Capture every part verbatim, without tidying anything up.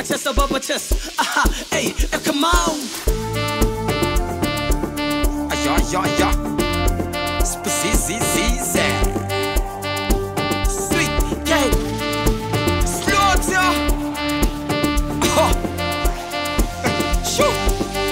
chest above my chest. Aha, hey, come on. Ja, ja, ja. Precies, easy. Sweet game. Slaughter. Oh. Shoot.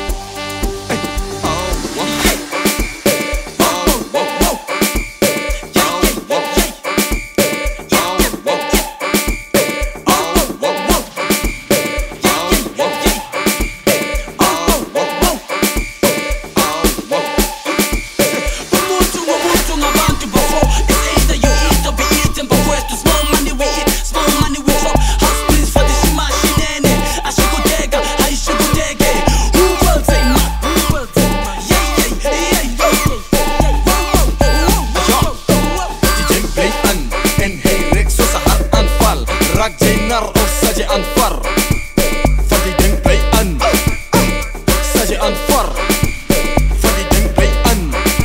Saje anfar Fadi deng play an Saje anfar Fadi deng play an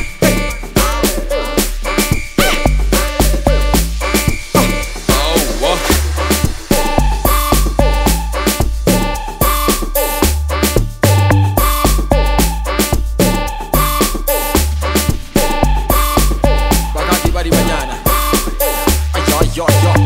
Bagati bari mañana. Ay, ay, ay, ay.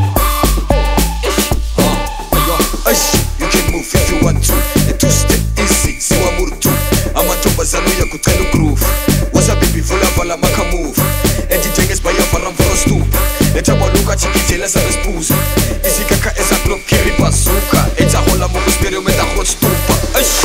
You can move if you want to. A two-step easy, siwa murtu. Amantombazano yakuthela ugroove. Waza baby vula vala maka move. Endijenge sibaya vala mvoro stoop. Etabaluka chikijela sabe spuza. Isikaka eza glock carry bazooka. Eta hola muku stereo meta hot stupa. Aish.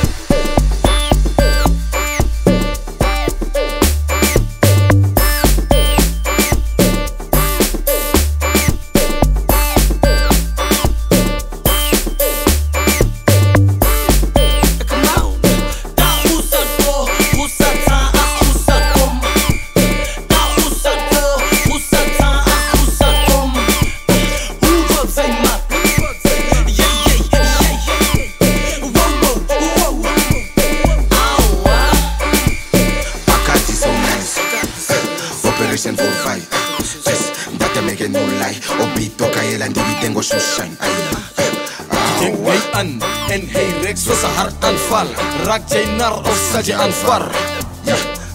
four five Yes, date make a no lie. Obito kaela and we tengo shoe shine. Deng play an En hey Rex was a heart and fall. Rak jainar of saje anfar. Yeah,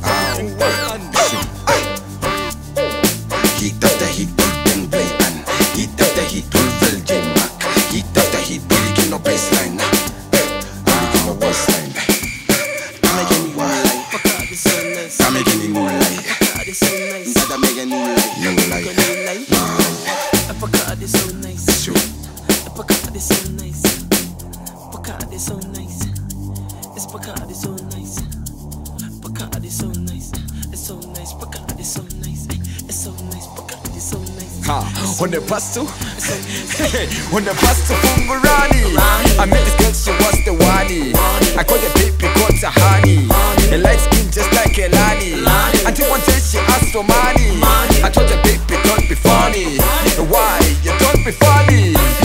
heat after heat, deng play an. Heat after heat, we will jam back. Heat after heat, we can no baseline. We can no baseline. I'm making you lie. I'm making you lie. So nice. That make a new life. New life. Apacard is so nice. Sure. Apacard is so nice. Apacard is so nice. It's Apacard is so nice. Apacard is so nice. It's so nice. Apacard is so nice. It's so nice. Apacard is so nice. Ha, when the pass to, when the pass to Fungarani, I met this girl, she was the wani. I called the baby, called her honey. A light skin just like Elani. Until one day she asked for money. I told her baby, don't be funny. Why? You don't be funny.